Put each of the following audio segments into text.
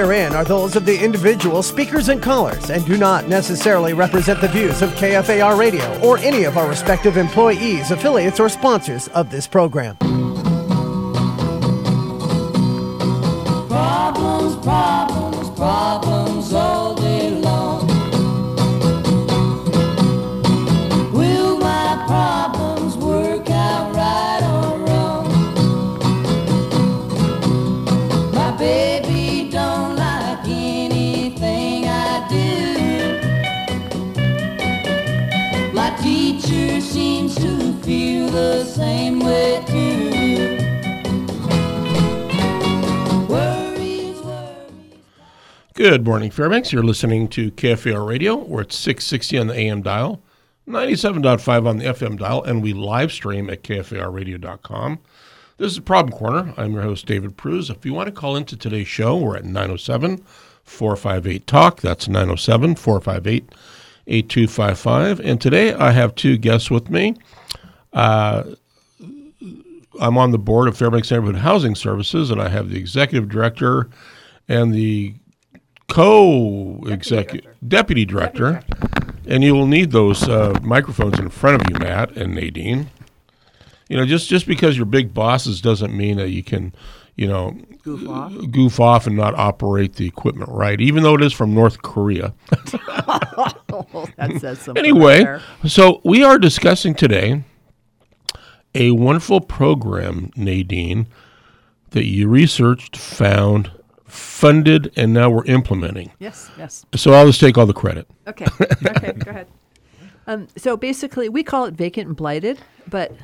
therein are those of the individual speakers and callers and do not necessarily represent the views of KFAR Radio or any of our respective employees, affiliates, or sponsors of this program. Problems, problems, problems all day long. Will my problems work out right or wrong? My baby don't like anything I do. My teacher seems to feel the same way too. Good morning, Fairbanks. You're listening to KFAR Radio. We're at 660 on the AM dial, 97.5 on the FM dial, and we live stream at KFARradio.com. This is Problem Corner. I'm your host, David Pruz. If you want to call into today's show, we're at 907-458-TALK. That's 907-458-8255. And today I have two guests with me. I'm on the board of Fairbanks Neighborhood Housing Services, and I have the executive director and the deputy director, and you will need those microphones in front of you, Matt and Nadine. You know, just because you're big bosses doesn't mean that you can, goof off and not operate the equipment right, even though it is from North Korea. That says something. Anyway, so we are discussing today a wonderful program, Nadine, that you researched, found, funded, and now we're implementing. Yes. So I'll just take all the credit. Okay, go ahead. So basically, we call it vacant and blighted, but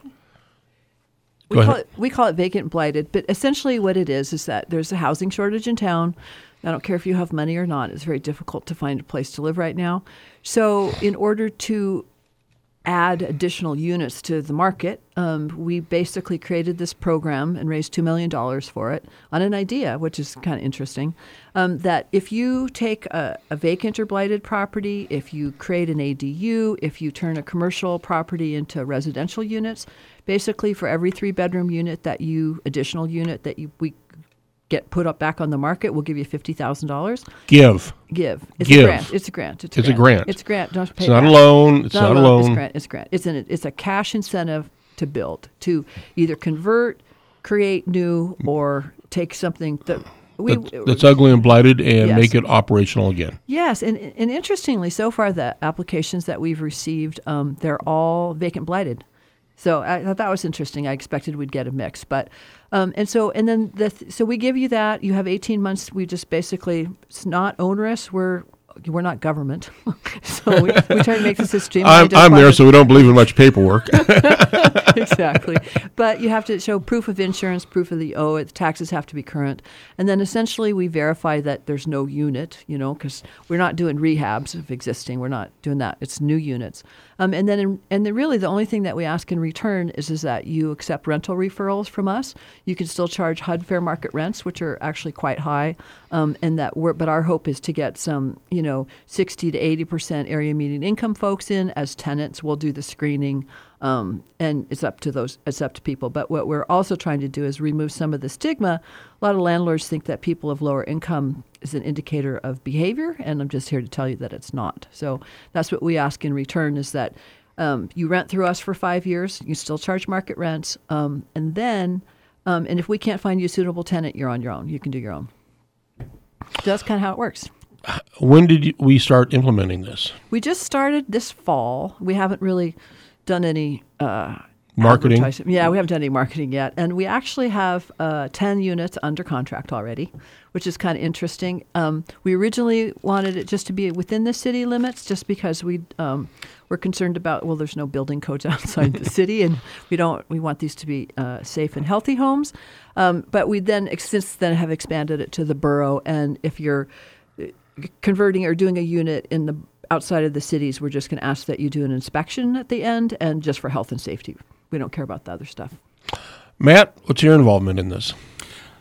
we call it vacant and blighted. But essentially, what it is that there's a housing shortage in town. I don't care if you have money or not; it's very difficult to find a place to live right now. So, in order to add additional units to the market, we basically created this program and raised $2 million for it on an idea, which is kind of interesting, that if you take a vacant or blighted property, if you create an ADU, if you turn a commercial property into residential units, basically for every 3-bedroom unit additional unit that we get put up back on the market, we'll give you $50,000. Give. It's a grant. It's a grant. It's a grant. It's a grant. Don't pay It's not back. a loan. It's not a loan. It's a grant. It's a cash incentive to build, to either convert, create new, or take something that's ugly and blighted and make it operational again. Yes, and interestingly, so far the applications that we've received, they're all vacant blighted. So I thought that was interesting. I expected we'd get a mix, but so we give you that. You have 18 months. We just basically, it's not onerous. We're not government, so we try to make this as streamlined. I'm there, so we don't believe in much paperwork. Exactly, but you have to show proof of insurance, proof of the taxes have to be current, and then essentially we verify that there's no unit, because we're not doing rehabs of existing. We're not doing that. It's new units. And then really the only thing that we ask in return is that you accept rental referrals from us. You can still charge HUD fair market rents, which are actually quite high, but our hope is to get some 60 to 80% area median income folks in as tenants. We'll do the screening, and it's up to people. But what we're also trying to do is remove some of the stigma. A lot of landlords think that people of lower income is an indicator of behavior, and I'm just here to tell you that it's not. So that's what we ask in return, is that you rent through us for 5 years, you still charge market rents, and if we can't find you a suitable tenant, you're on your own. You can do your own. So that's kind of how it works. When did we start implementing this? We just started this fall. We haven't really done any marketing. Yeah, we haven't done any marketing yet. And we actually have 10 units under contract already, which is kind of interesting. We originally wanted it just to be within the city limits, just because we're concerned about, there's no building codes outside the city, and we want these to be safe and healthy homes. But we since then have expanded it to the borough, and if you're converting or doing a unit in the outside of the cities, we're just going to ask that you do an inspection at the end, and just for health and safety. We don't care about the other stuff. Matt, what's your involvement in this?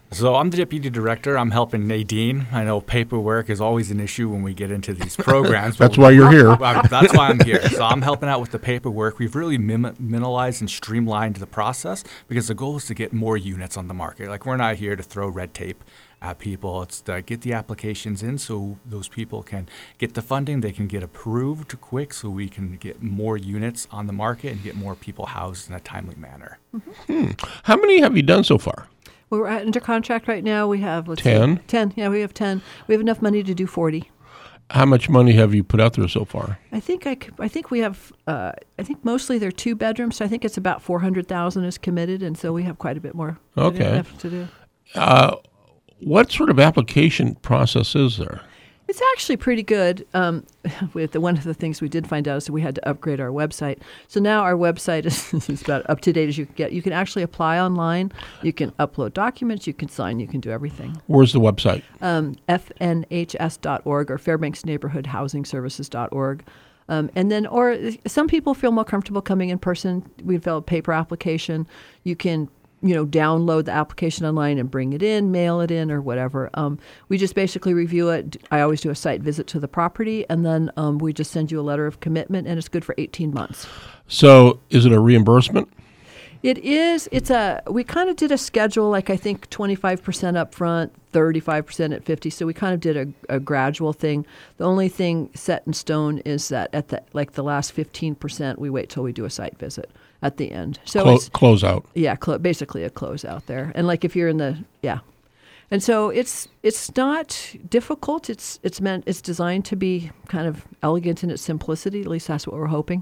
So I'm the deputy director. I'm helping Nadine. I know paperwork is always an issue when we get into these programs. That's why you're here. That's why I'm here. So I'm helping out with the paperwork. We've really minimalized and streamlined the process because the goal is to get more units on the market. Like, we're not here to throw red tape at people. It's to get the applications in so those people can get the funding, they can get approved quick so we can get more units on the market and get more people housed in a timely manner. How many have you done so far? Well, we're under contract right now. We have 10? 10. Yeah, we have 10. We have enough money to do 40. How much money have you put out there so far? I think we have. I think mostly they're 2 bedrooms. So I think it's about $400,000 is committed, and so we have quite a bit more. Okay. To do. What sort of application process is there? It's actually pretty good. One of the things we did find out is that we had to upgrade our website. So now our website is about up to date as you can get. You can actually apply online. You can upload documents. You can sign. You can do everything. Where's the website? FNHS.org or Fairbanks Neighborhood Housing Services.org. And then, or some people feel more comfortable coming in person. We fill a paper application. You can download the application online and bring it in, mail it in, or whatever. We just basically review it. I always do a site visit to the property, and then we just send you a letter of commitment, and it's good for 18 months. So is it a reimbursement? It is. We kind of did a schedule, like I think 25% up front, 35% at 50. So we kind of did a gradual thing. The only thing set in stone is that at the last 15%, we wait till we do a site visit at the end. So close out. Yeah, basically a close out there. And like if you're in and so it's not difficult. It's designed to be kind of elegant in its simplicity. At least that's what we're hoping.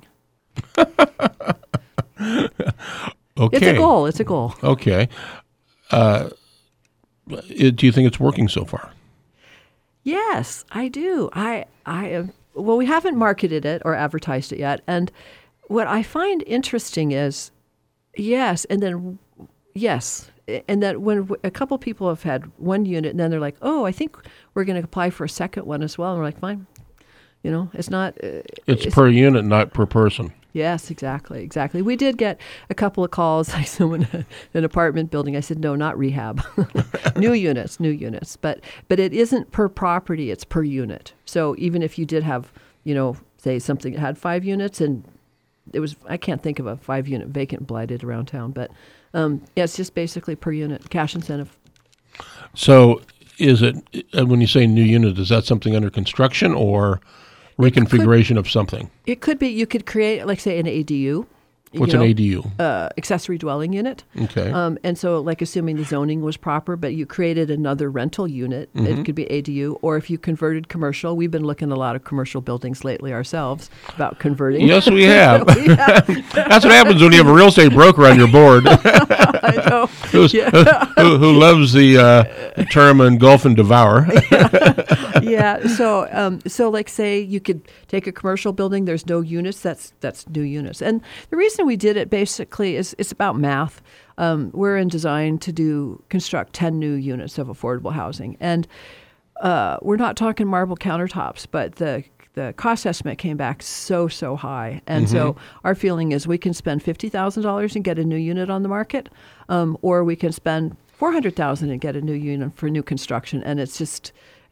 Okay. It's a goal. Okay. Do you think it's working so far? Yes, I do. Well, we haven't marketed it or advertised it yet. And what I find interesting is, and then when a couple people have had one unit, and then they're like, oh, I think we're going to apply for a second one as well. And we're like, fine. It's not. It's per unit, not per person. Yes, exactly. We did get a couple of calls, like someone in an apartment building. I said, no, not rehab. New units. But it isn't per property, it's per unit. So even if you did have, say something that had 5 units, and I can't think of a 5-unit vacant blighted around town, but it's just basically per unit, cash incentive. So is it, when you say new unit, is that something under construction or reconfiguration of something? It could be. You could create, like, say, an ADU. What's an ADU? Accessory dwelling unit. Okay. And so, like, assuming the zoning was proper, but you created another rental unit, it could be ADU. Or if you converted commercial, we've been looking at a lot of commercial buildings lately ourselves about converting. Yes, we have. That's what happens when you have a real estate broker on your board. I know. Who loves the term engulf and devour. Yeah. So like, say you could take a commercial building. There's no units. That's new units. And the reason we did it basically is it's about math. We're in design to construct 10 new units of affordable housing, and we're not talking marble countertops, but the cost estimate came back so high. And so our feeling is we can spend $50,000 and get a new unit on the market, or we can spend $400,000 and get a new unit for new construction. And it's just,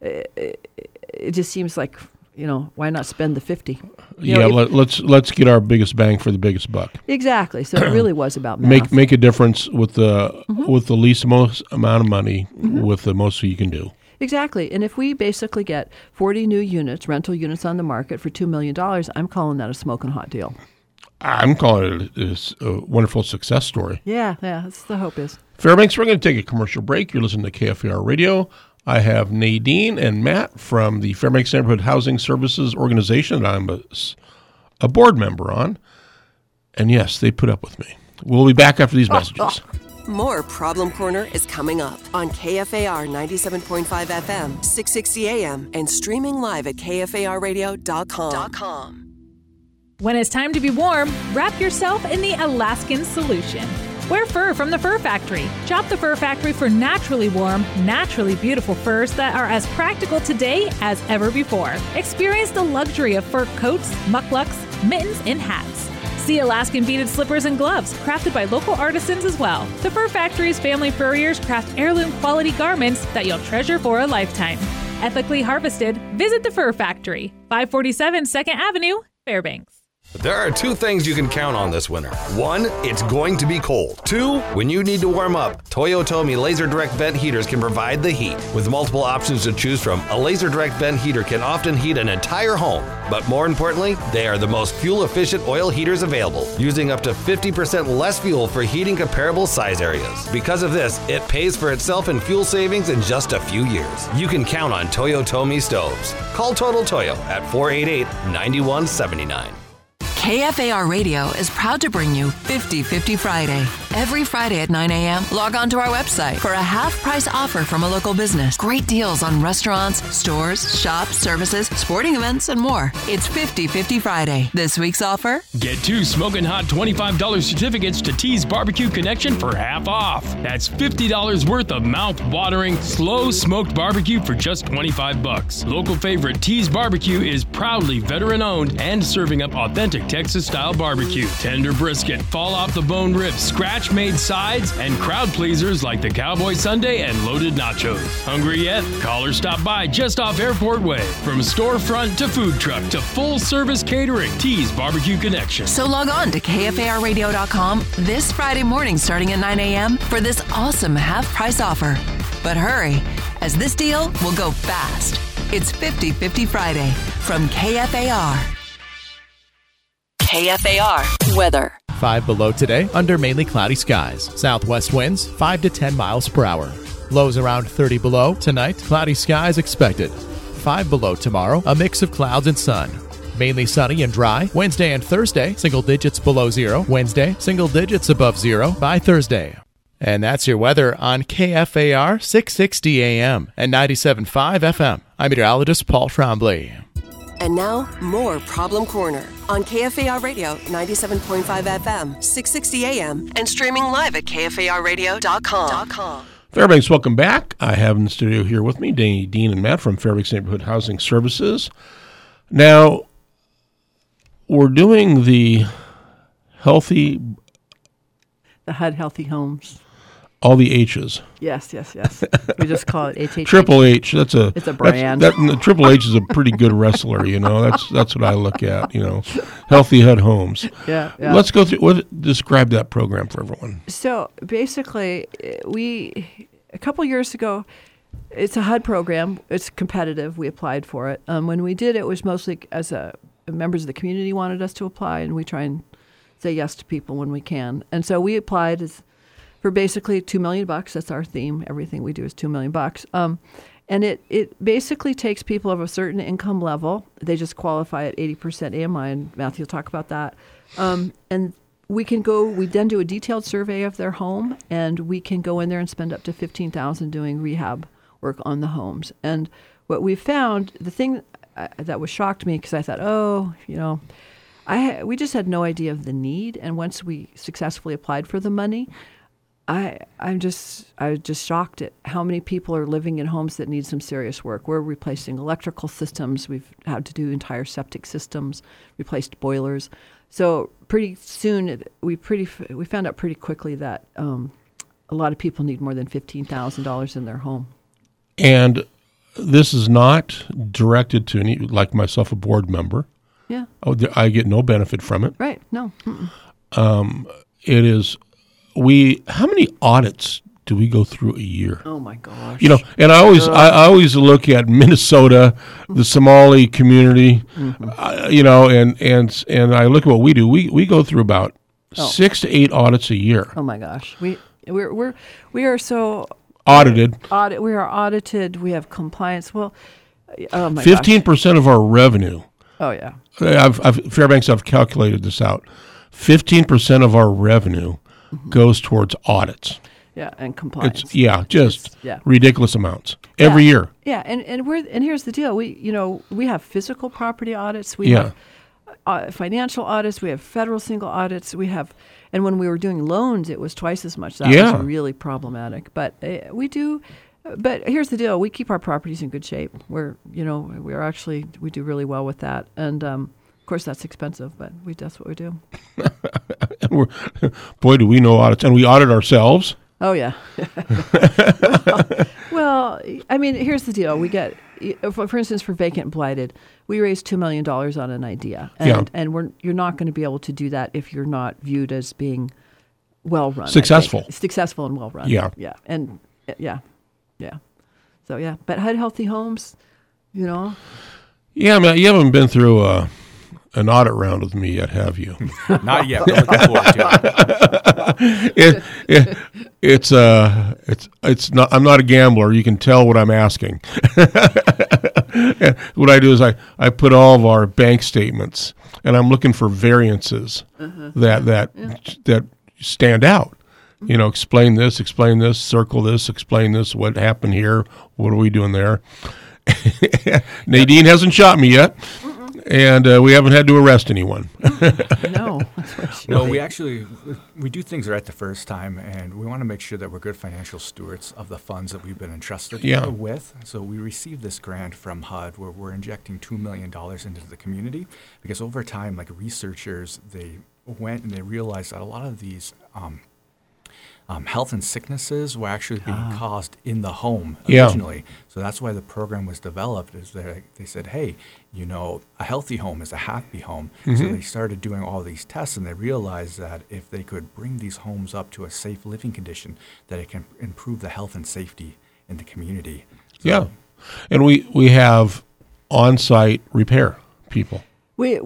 it just seems like, why not spend the 50? Let's get our biggest bang for the biggest buck. Exactly. So it really was about math. Make a difference with the least most amount of money with the most you can do. Exactly. And if we basically get 40 new units, rental units on the market for $2 million, I'm calling that a smoking hot deal. I'm calling it a wonderful success story. Yeah, that's the hope is. Fairbanks, we're going to take a commercial break. You're listening to KFAR Radio. I have Nadine and Matt from the Fairbanks Neighborhood Housing Services Organization that I'm a board member on. And yes, they put up with me. We'll be back after these messages. More Problem Corner is coming up on KFAR 97.5 FM, 660 AM, and streaming live at KFARradio.com. When it's time to be warm, wrap yourself in the Alaskan solution. Wear fur from the Fur Factory. Shop the Fur Factory for naturally warm, naturally beautiful furs that are as practical today as ever before. Experience the luxury of fur coats, mucklucks, mittens, and hats. See Alaskan beaded slippers and gloves, crafted by local artisans as well. The Fur Factory's family furriers craft heirloom quality garments that you'll treasure for a lifetime. Ethically harvested, visit the Fur Factory, 547 2nd Avenue, Fairbanks. There are two things you can count on this winter. One, it's going to be cold. Two, when you need to warm up, Toyotomi Laser Direct Vent Heaters can provide the heat. With multiple options to choose from, a Laser Direct Vent Heater can often heat an entire home. But more importantly, they are the most fuel-efficient oil heaters available, using up to 50% less fuel for heating comparable size areas. Because of this, it pays for itself in fuel savings in just a few years. You can count on Toyotomi stoves. Call Total Toyo at 488-9179. KFAR Radio is proud to bring you 50/50 Friday. Every Friday at 9 a.m., log on to our website for a half-price offer from a local business. Great deals on restaurants, stores, shops, services, sporting events, and more. It's 50/50 Friday. This week's offer? Get 2 smoking hot $25 certificates to T's Barbecue Connection for half off. That's $50 worth of mouth-watering, slow-smoked barbecue for just $25. Local favorite T's Barbecue is proudly veteran-owned and serving up authentic Texas-style barbecue. Tender brisket, fall-off-the-bone ribs, scratch-made sides, and crowd pleasers like the Cowboy Sundae and loaded nachos. Hungry yet? Call or stop by just off Airport Way. From storefront to food truck to full-service catering, T's Barbecue Connection. So log on to KFARradio.com this Friday morning starting at 9 a.m. for this awesome half-price offer. But hurry, as this deal will go fast. It's 50/50 Friday from KFAR. KFAR weather. 5 below today, under mainly cloudy skies. Southwest winds 5 to 10 miles per hour. Lows around 30 below. Tonight, cloudy skies expected. 5 below tomorrow, a mix of clouds and sun. Mainly sunny and dry. Wednesday and Thursday, single digits below zero. Wednesday, single digits above zero by Thursday. And that's your weather on KFAR 660 AM and 97.5 FM. I'm meteorologist Paul Trombley. And now, more Problem Corner on KFAR Radio 97.5 FM, 660 AM, and streaming live at KFARradio.com. Fairbanks, welcome back. I have in the studio here with me Dean and Matt from Fairbanks Neighborhood Housing Services. Now, we're doing the HUD Healthy Homes. All the H's. Yes. We just call it HH. Triple H. It's a brand. Triple H is a pretty good wrestler. You know, that's what I look at. You know, Healthy HUD Homes. Yeah. Let's go through. Describe that program for everyone. So basically, a couple years ago, it's a HUD program. It's competitive. We applied for it. When we did, it was mostly as members of the community wanted us to apply, and we try and say yes to people when we can. And so we applied for basically $2 million. That's our theme. Everything we do is $2 million. And it basically takes people of a certain income level. They just qualify at 80% AMI, and Matthew will talk about that. And we then do a detailed survey of their home, and we can go in there and spend up to $15,000 doing rehab work on the homes. And what we found, the thing that was shocked me, because I thought, we just had no idea of the need. And once we successfully applied for the money, I was just shocked at how many people are living in homes that need some serious work. We're replacing electrical systems. We've had to do entire septic systems, replaced boilers. So pretty soon, we found out pretty quickly that a lot of people need more than $15,000 in their home. And this is not directed to any, like myself, a board member. Yeah. Oh, I get no benefit from it. Right. No. It is. How many audits do we go through a year? Oh my gosh! You know, and I always look at Minnesota, the Somali community, and I look at what we do. We go through about 6 to 8 audits a year. Oh my gosh, we are so audited. We are audited. We have compliance. Well, 15% of our revenue. Oh yeah. Fairbanks, I've calculated this out. 15% of our revenue goes towards audits. Yeah, and compliance. It's ridiculous amounts every year. Yeah, and here's the deal. We have physical property audits. We have financial audits. We have federal single audits. And when we were doing loans, it was twice as much. That was really problematic. But we do. But here's the deal. We keep our properties in good shape. We do really well with that. And Of course, that's expensive, but that's what we do. Boy, do we know audits. And we audit ourselves. Oh, yeah. well, I mean, here's the deal. We get, for instance, for Vacant and Blighted, we raised $2 million on an idea. And you're not going to be able to do that if you're not viewed as being well-run. Successful. Successful and well-run. Yeah. Yeah. And, yeah. So, yeah. But HUD Healthy Homes, you know. Yeah, man, you haven't been through an audit round with me yet, have you? Not yet. We're looking forward to it. It's not. I'm not a gambler. You can tell what I'm asking. And what I do is I put all of our bank statements, and I'm looking for variances that stand out. You know, explain this, circle this, explain this. What happened here? What are we doing there? Nadine hasn't shot me yet. And we haven't had to arrest anyone. No. No, we do things right the first time, and we want to make sure that we're good financial stewards of the funds that we've been entrusted with. So we received this grant from HUD where we're injecting $2 million into the community because over time, like researchers, they went and they realized that a lot of these health and sicknesses were actually being caused in the home originally. Yeah. So that's why the program was developed. Is they said, hey, you know, a healthy home is a happy home. Mm-hmm. So they started doing all these tests, and they realized that if they could bring these homes up to a safe living condition, that it can improve the health and safety in the community. So, yeah, and we have on-site repair people. The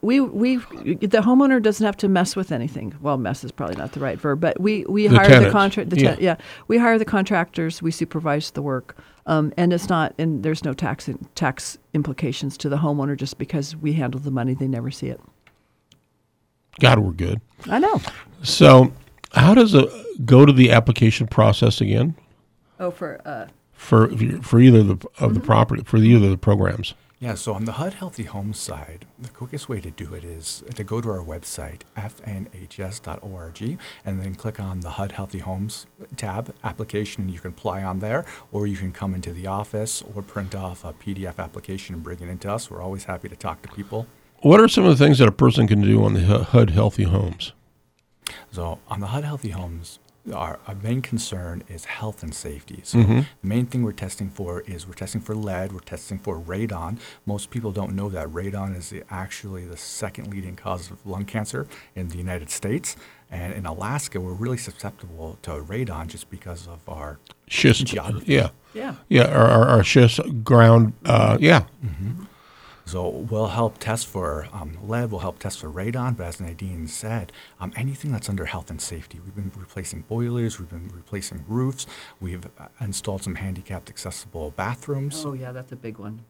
homeowner doesn't have to mess with anything. Well, mess is probably not the right verb, but we hire the contract. We hire the contractors. We supervise the work, and there's no tax implications to the homeowner just because we handle the money. They never see it. God, we're good. I know. So, how does it go to the application process again? Oh, for either of the property for either of the programs. Yeah, so on the HUD Healthy Homes side, the quickest way to do it is to go to our website, fnhs.org, and then click on the HUD Healthy Homes tab, application, and you can apply on there, or you can come into the office or print off a PDF application and bring it into us. We're always happy to talk to people. What are some of the things that a person can do on the HUD Healthy Homes? So on the HUD Healthy Homes, our main concern is health and safety. So Mm-hmm. the main thing we're testing for lead, we're testing for radon. Most people don't know that radon is actually the second leading cause of lung cancer in the United States. And in Alaska, we're really susceptible to radon just because of our schist geography. Our schist ground. Mm-hmm. So we'll help test for lead, we'll help test for radon, but as Nadine said, anything that's under health and safety. We've been replacing boilers, we've been replacing roofs, we've installed some handicapped accessible bathrooms. Oh, yeah, that's a big one.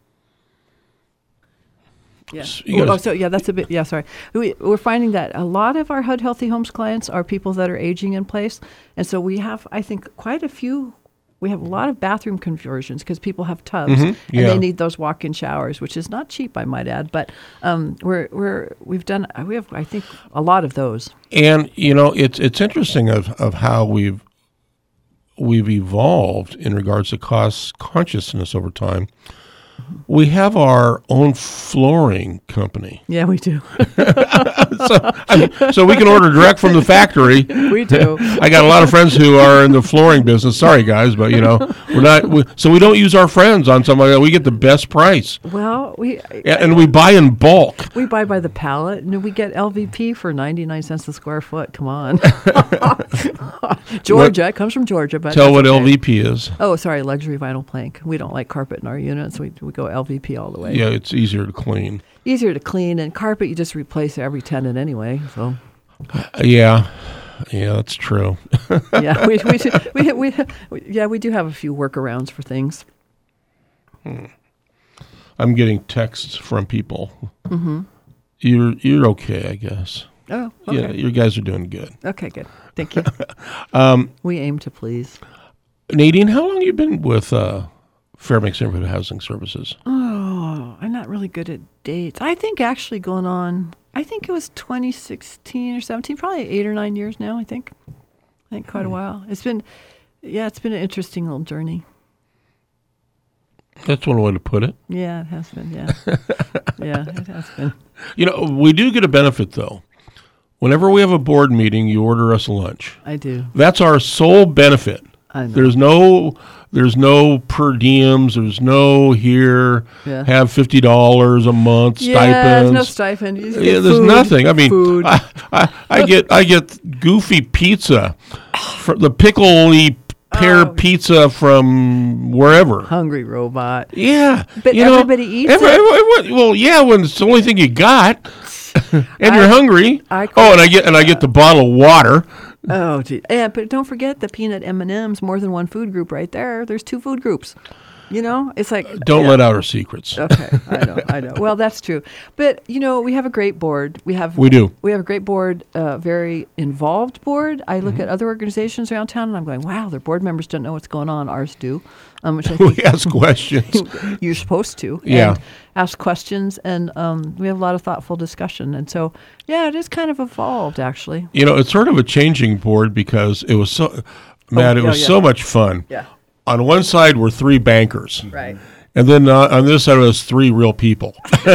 Yeah. That's a bit. Yeah, sorry. We're finding that a lot of our HUD Healthy Homes clients are people that are aging in place, and so we have, I think, quite a few. We have a lot of bathroom conversions because people have tubs and they need those walk-in showers, which is not cheap, I might add. But we have I think a lot of those. And you know, it's interesting of how we've evolved in regards to cost consciousness over time. We have our own flooring company. Yeah, we do. So we can order direct from the factory. We do. I got a lot of friends who are in the flooring business. Sorry, guys, but you know we're not. So we don't use our friends on somebody. We get the best price. Well, we buy in bulk. We buy by the pallet, and we get LVP for 99 cents a square foot. Come on, Georgia. It comes from Georgia, but tell what LVP is. Oh, sorry, luxury vinyl plank. We don't like carpet in our units. We go LVP all the way. Yeah, it's easier to clean. And carpet you just replace every tenant anyway. So. Yeah, that's true. Yeah, we do have a few workarounds for things. I'm getting texts from people. Mm-hmm. You're okay, I guess. Oh, okay. Yeah, you guys are doing good. Okay, good. Thank you. We aim to please. Nadine, how long have you been with Fairbanks Neighborhood Housing Services? Oh, I'm not really good at dates. I think actually going on, I think it was 2016 or 17, probably 8 or 9 years now, I think quite a while. It's been an interesting little journey. That's one way to put it. Yeah, it has been. Yeah, yeah, it has been. You know, we do get a benefit though. Whenever we have a board meeting, you order us lunch. I do. That's our sole benefit. I know. There's no per diems. There's no here. Yeah. Have $50 a month Yeah, stipends. there's no stipend. You just Yeah, get there's food, nothing. I mean, food. I get goofy pizza, the pickly pear pizza from wherever. Hungry robot. Yeah, But everybody eats it. Well, yeah, when it's the only thing you got, and you're hungry. And I get the bottle of water. Oh, gee. Yeah, but don't forget the peanut M&Ms. More than one food group right there. There's 2 food groups. You know, it's like Don't let out our secrets. Okay, I know. Well, that's true. But you know, we have a great board. We have a great board, very involved board. I look at other organizations around town, and I'm going, wow, their board members don't know what's going on. Ours do. Which I think we ask questions. You're supposed to. Yeah. And ask questions, and we have a lot of thoughtful discussion. And so, yeah, it is kind of evolved, actually. You know, it's sort of a changing board because it was so, Matt, it was so much fun. Yeah. On one side were 3 bankers. Right. And then on this side was 3 real people.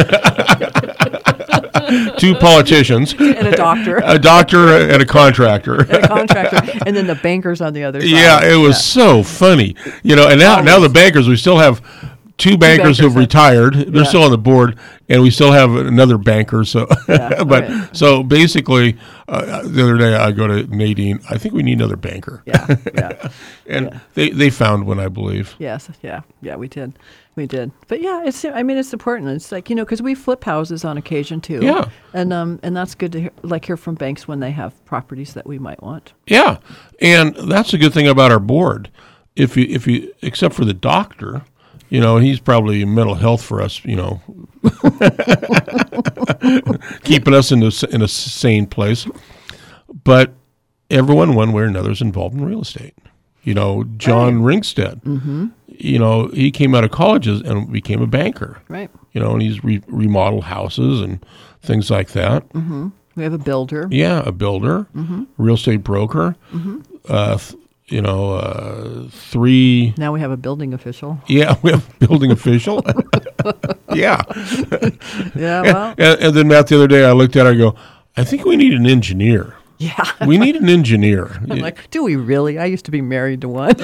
2 politicians. And a doctor. A doctor and a contractor. And then the bankers on the other side. Yeah, it was so funny. You know, and now the bankers, we still have 2 bankers who've retired. They're still on the board, and we still have another banker. So, so basically, the other day I go to Nadine. I think we need another banker. Yeah. And they found one, I believe. Yes. Yeah, we did. But yeah, it's important. It's like, you know, because we flip houses on occasion too. Yeah. And that's good to hear from banks when they have properties that we might want. Yeah, and that's a good thing about our board. If you except for the doctor. You know, he's probably mental health for us, you know, keeping us in a sane place. But everyone, one way or another, is involved in real estate. You know, John Ringstead, you know, he came out of college and became a banker. Right. You know, and he's remodeled houses and things like that. Mm-hmm. We have a builder. Yeah, a builder, real estate broker. You know, 3. Now we have a building official. Yeah, we have a building official. Yeah. Yeah, well. And then, Matt, the other day I looked at it, I go, I think we need an engineer. Yeah. We need an engineer. I'm like, do we really? I used to be married to one.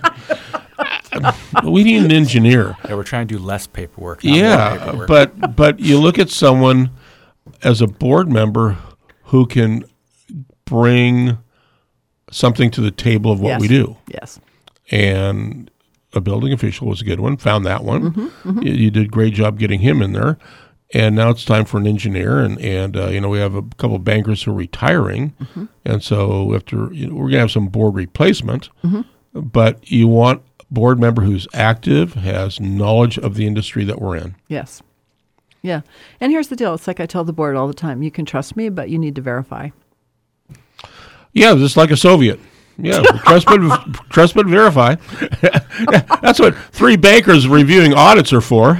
We need an engineer. Yeah, we're trying to do less paperwork. More paperwork. But you look at someone as a board member who can bring something to the table of what we do. Yes. And a building official was a good one. Found that one. You did a great job getting him in there. And now it's time for an engineer. And you know, we have a couple of bankers who are retiring. And so we're going to have some board replacement. But you want a board member who's active, has knowledge of the industry that we're in. Yes. Yeah. And here's the deal. It's like I tell the board all the time. You can trust me, but you need to verify. Yeah, just like a Soviet. Yeah, trust but verify. That's what 3 bankers reviewing audits are for.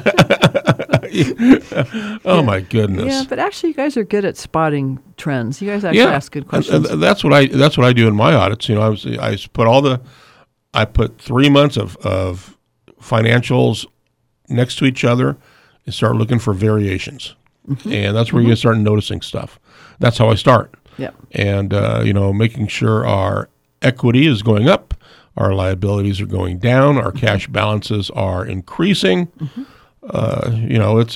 Oh my goodness! Yeah, but actually, you guys are good at spotting trends. You guys actually ask good questions. That's what I do in my audits. You know, I put 3 months of financials next to each other and start looking for variations, and that's where you start noticing stuff. That's how I start. Yeah. And, you know, making sure our equity is going up, our liabilities are going down, our cash balances are increasing. You know, it's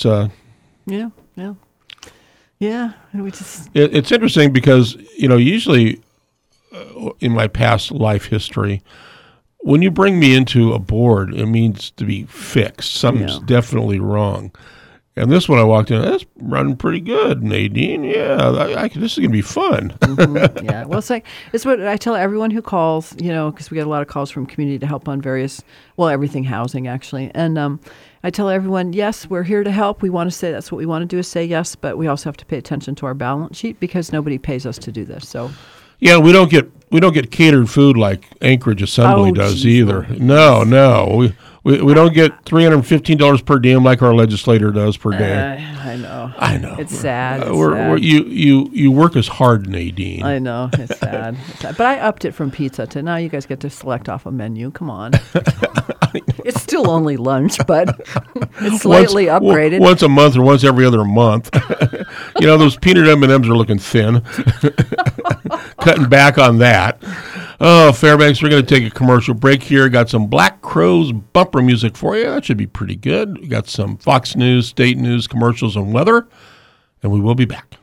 Yeah. It's interesting because, you know, usually in my past life history, when you bring me into a board, it means to be fixed. Something's definitely wrong. And this one I walked in, that's running pretty good, Nadine. Yeah, this is going to be fun. Yeah, well, it's what I tell everyone who calls, you know, because we get a lot of calls from community to help on everything housing, actually. And I tell everyone, yes, we're here to help. We want to say that's what we want to do is say yes, but we also have to pay attention to our balance sheet because nobody pays us to do this. So, yeah, we don't get catered food like Anchorage Assembly does either. No. We don't get $315 per diem like our legislator does per day. I know. It's sad. You work as hard, Nadine. I know. It's sad. But I upped it from pizza to now you guys get to select off a menu. Come on. It's still only lunch, but it's slightly upgraded. Once a month or once every other month. Those peanut M&Ms are looking thin. Cutting back on that. Oh, Fairbanks, we're going to take a commercial break here. Got some Black Crowes bumper music for you. That should be pretty good. We got some Fox News, state news, commercials, and weather, and we will be back.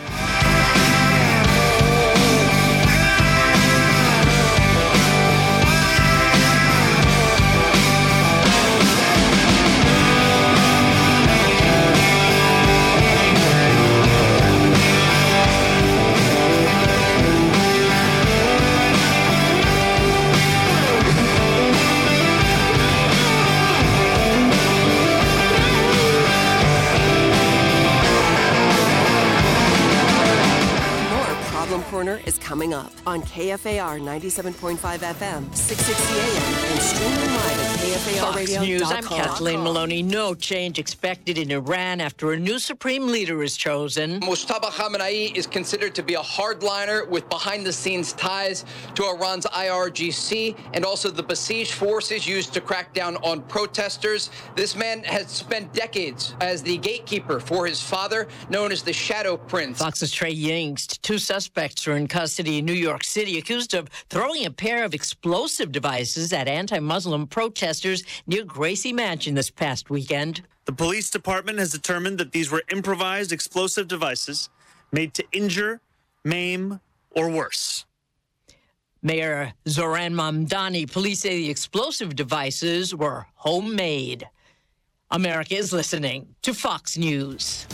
Is coming up on KFAR 97.5 FM, 660 AM, and streaming live at KFARradio.com. Fox News, I'm Kathleen Maloney. No change expected in Iran after a new supreme leader is chosen. Mojtaba Khamenei is considered to be a hardliner with behind-the-scenes ties to Iran's IRGC and also the Basij forces used to crack down on protesters. This man has spent decades as the gatekeeper for his father, known as the Shadow Prince. Fox's Trey Yingst. Two suspects are in custody in New York City, accused of throwing a pair of explosive devices at anti-Muslim protesters near Gracie Mansion this past weekend. The police department has determined that these were improvised explosive devices made to injure, maim, or worse. Mayor Zoran Mamdani, police say the explosive devices were homemade. America is listening to Fox News.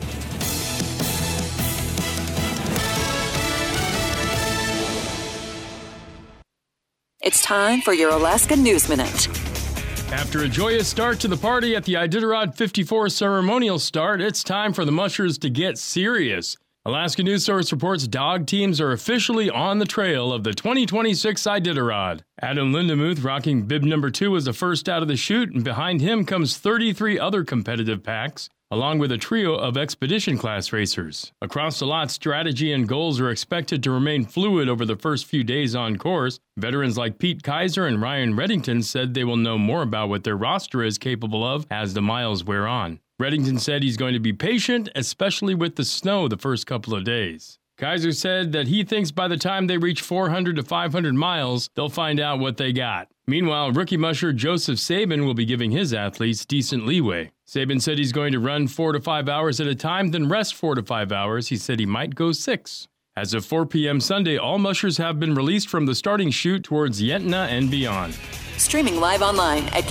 It's time for your Alaska News Minute. After a joyous start to the party at the Iditarod 54 ceremonial start, it's time for the mushers to get serious. Alaska News Source reports dog teams are officially on the trail of the 2026 Iditarod. Adam Lindemuth, rocking bib number 2, was the first out of the chute, and behind him comes 33 other competitive packs, along with a trio of expedition class racers. Across the lot, strategy and goals are expected to remain fluid over the first few days on course. Veterans like Pete Kaiser and Ryan Reddington said they will know more about what their roster is capable of as the miles wear on. Reddington said he's going to be patient, especially with the snow the first couple of days. Kaiser said that he thinks by the time they reach 400 to 500 miles, they'll find out what they got. Meanwhile, rookie musher Joseph Sabin will be giving his athletes decent leeway. Sabin said he's going to run 4 to 5 hours at a time, then rest 4 to 5 hours. He said he might go 6. As of 4 p.m. Sunday, all mushers have been released from the starting chute towards Yentna and beyond. Streaming live online at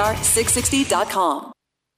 KFAR660.com.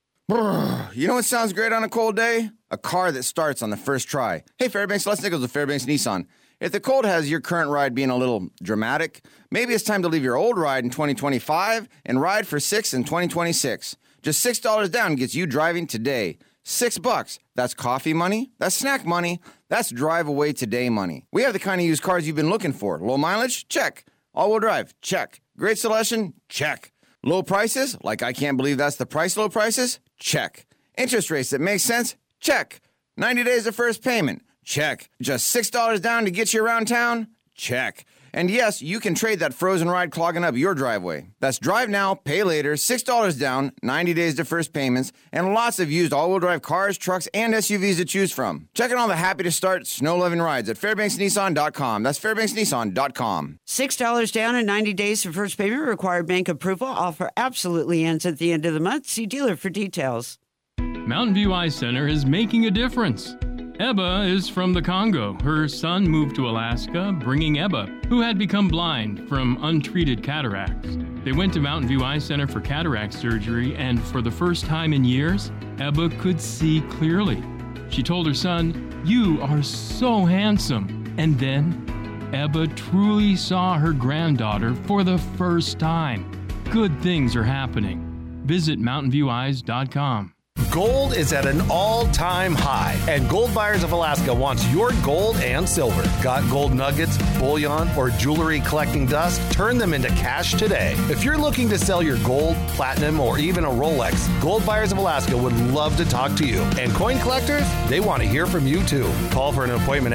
You know what sounds great on a cold day? A car that starts on the first try. Hey Fairbanks, Les Nichols of Fairbanks Nissan. If the cold has your current ride being a little dramatic, maybe it's time to leave your old ride in 2025 and ride for $6 in 2026. Just $6 down gets you driving today. $6. That's coffee money. That's snack money. That's drive away today money. We have the kind of used cars you've been looking for. Low mileage? Check. All-wheel drive? Check. Great selection? Check. Low prices? Like I can't believe that's the price, low prices? Check. Interest rates that make sense? Check. 90 days of first payment? Check. Just $6 down to get you around town? Check. And yes, you can trade that frozen ride clogging up your driveway. That's drive now, pay later, $6 down, 90 days to first payments, and lots of used all-wheel drive cars, trucks, and SUVs to choose from. Check out all the happy-to-start, snow-loving rides at FairbanksNissan.com. That's FairbanksNissan.com. $6 down and 90 days for first payment. Required bank approval. Offer absolutely ends at the end of the month. See dealer for details. Mountain View Eye Center is making a difference. Ebba is from the Congo. Her son moved to Alaska, bringing Ebba, who had become blind from untreated cataracts. They went to Mountain View Eye Center for cataract surgery, and for the first time in years, Ebba could see clearly. She told her son, "You are so handsome." And then, Ebba truly saw her granddaughter for the first time. Good things are happening. Visit mountainvieweyes.com. Gold is at an all-time high, and Gold Buyers of Alaska wants your gold and silver. Got gold nuggets, bullion, or jewelry collecting dust? Turn them into cash today. If you're looking to sell your gold, platinum, or even a Rolex, Gold Buyers of Alaska would love to talk to you. And coin collectors, they want to hear from you too. Call for an appointment at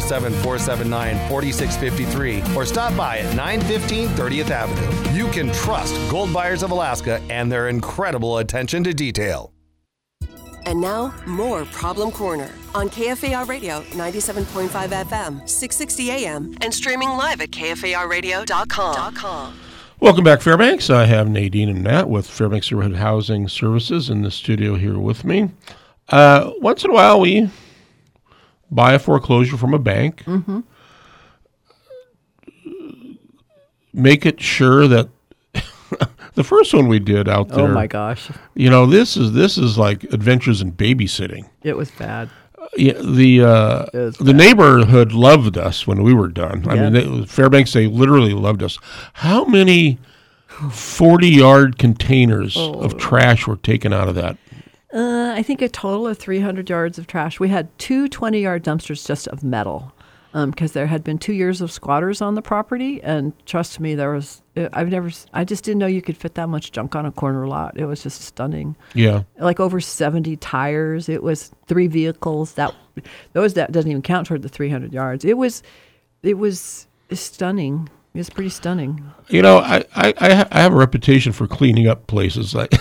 907-479-4653 or stop by at 915 30th Avenue. You can trust Gold Buyers of Alaska and their incredible attention to detail. And now, more Problem Corner on KFAR Radio 97.5 FM, 660 AM, and streaming live at KFARradio.com. Welcome back, Fairbanks. I have Nadine and Matt with Fairbanks Neighborhood Housing Services in the studio here with me. Once in a while, we buy a foreclosure from a bank. Mm-hmm. Make it sure that the first one we did out there. Oh my gosh! You know, this is like Adventures in Babysitting. It was bad. Yeah, the neighborhood loved us when we were done. Yeah. I mean, Fairbanks, they literally loved us. How many 40-yard containers of trash were taken out of that? I think a total of 300 yards of trash. We had 2 20-yard dumpsters just of metal. Because there had been 2 years of squatters on the property, and trust me, I just didn't know you could fit that much junk on a corner lot. It was just stunning. Yeah. Like over 70 tires. It was 3 vehicles. That doesn't even count toward the 300 yards. It was stunning. It was pretty stunning. You know, I have a reputation for cleaning up places, like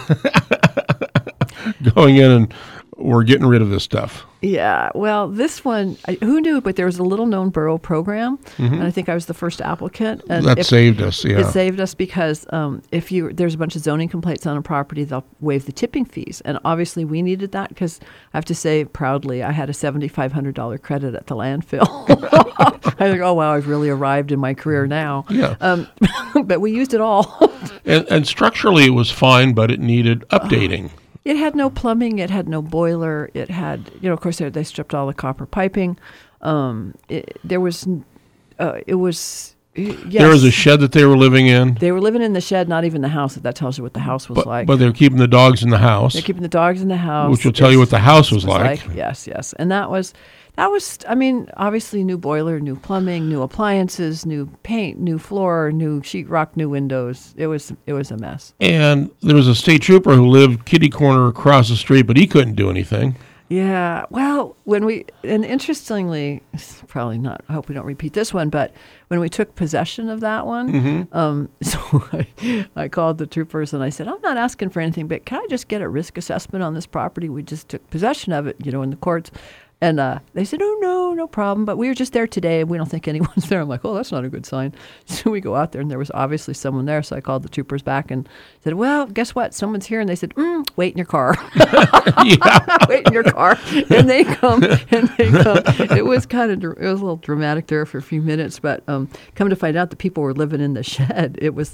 going in and we're getting rid of this stuff. Yeah, well, this one, who knew? But there was a little-known borough program, and I think I was the first applicant. And that saved us, yeah. It saved us because there's a bunch of zoning complaints on a property, they'll waive the tipping fees. And obviously we needed that because I have to say proudly, I had a $7,500 credit at the landfill. I think, oh, wow, I've really arrived in my career now. Yeah. But we used it all. and structurally it was fine, but it needed updating. It had no plumbing. It had no boiler. It had, of course, they stripped all the copper piping. There was a shed that they were living in. They were living in the shed, not even the house. That tells you what the house was like. But they were keeping the dogs in the house. They're keeping the dogs in the house. Which will tell you what the house was like. Yes. And that was, I mean, obviously new boiler, new plumbing, new appliances, new paint, new floor, new sheetrock, new windows. It was a mess. And there was a state trooper who lived kitty corner across the street, but he couldn't do anything. Yeah. Well, and interestingly, probably not, I hope we don't repeat this one, but when we took possession of that one, so I called the troopers and I said, I'm not asking for anything, but can I just get a risk assessment on this property? We just took possession of it, in the courts. And they said, oh, no problem. But we were just there today, and we don't think anyone's there. I'm like, oh, that's not a good sign. So we go out there, and there was obviously someone there. So I called the troopers back and said, well, guess what? Someone's here. And they said, wait in your car. Wait in your car. And they come. It was it was a little dramatic there for a few minutes. But come to find out, the people were living in the shed. It was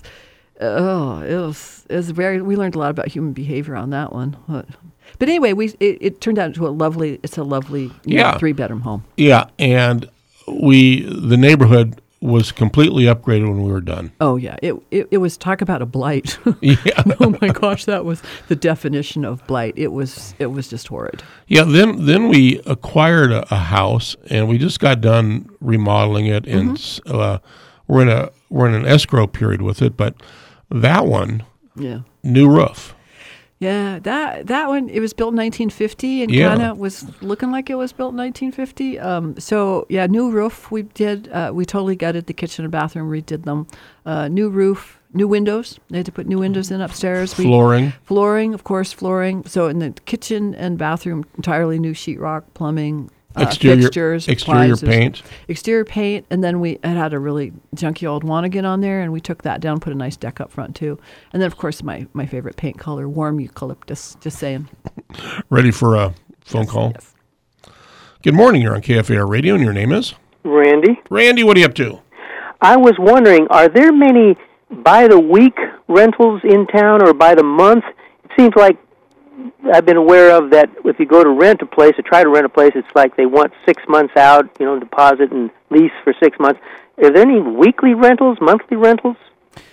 very, we learned a lot about human behavior on that one. But anyway, it turned out into a lovely 3-bedroom home. Yeah, and the neighborhood was completely upgraded when we were done. Oh yeah, it was, talk about a blight. Yeah. Oh my gosh, that was the definition of blight. It was just horrid. Yeah, then we acquired a house, and we just got done remodeling it, and we're in an escrow period with it. But that one, new roof. Yeah, that one, it was built in 1950 and kind of was looking like it was built in 1950. So, yeah, new roof we did. We totally gutted the kitchen and bathroom, redid them. New roof, new windows. They had to put new windows in upstairs. Flooring, of course, flooring. So in the kitchen and bathroom, entirely new sheetrock, plumbing, fixtures, exterior paint, and then we had a really junky old Wanigan on there, and we took that down, put a nice deck up front too, and then of course my favorite paint color, warm eucalyptus. Just saying. Ready for a phone call? Yes. Good morning. You're on KFAR Radio, and your name is Randy. Randy, what are you up to? I was wondering, are there many by the week rentals in town or by the month? It seems like I've been aware of that if you go to rent a place or try to rent a place, it's like they want 6 months out, deposit and lease for 6 months. Are there any weekly rentals, monthly rentals?